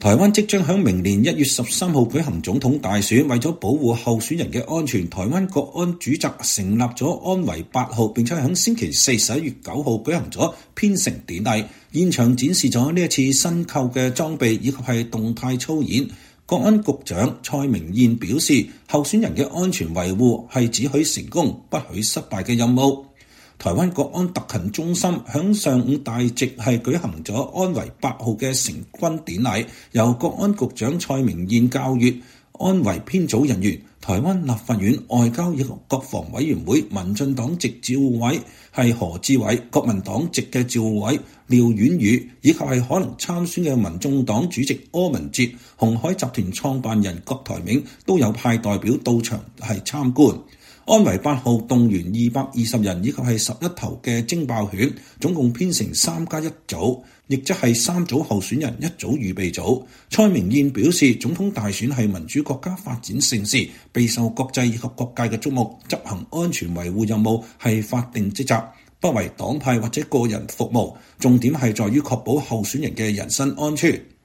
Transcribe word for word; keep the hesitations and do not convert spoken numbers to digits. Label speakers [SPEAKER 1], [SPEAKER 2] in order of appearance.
[SPEAKER 1] 台灣即將喺明年一月十三號舉行總統大選，為咗保護候選人嘅安全，台灣國安主責成立咗安維八號，並且喺星期四十一月九號舉行咗編成典禮，現場展示咗呢一次新購嘅裝備以及係動態操演。國安局長蔡明彥表示，候選人嘅安全維護係只許成功不許失敗嘅任務。台灣國安特勤中心響上午大席係舉行咗安維八號嘅成軍典禮，由國安局長蔡明彥教閱，安維編組人員、台灣立法院外交與國防委員會民進黨籍召委係何志偉，國民黨籍嘅召委廖婉宇，以及係可能參選嘅民眾黨主席柯文哲、鴻海集團創辦人郭台銘都有派代表到場係參觀。安維八號動員二百二十人以及係十一頭嘅偵爆犬，總共編成三加一組，亦即係三組候選人一組預備組。蔡明彥表示，總統大選係民主國家發展盛事，備受國際以及各界嘅矚目，執行安全維護任務係法定職責，不為黨派或者個人服務，重點係在於確保候選人嘅人身安全。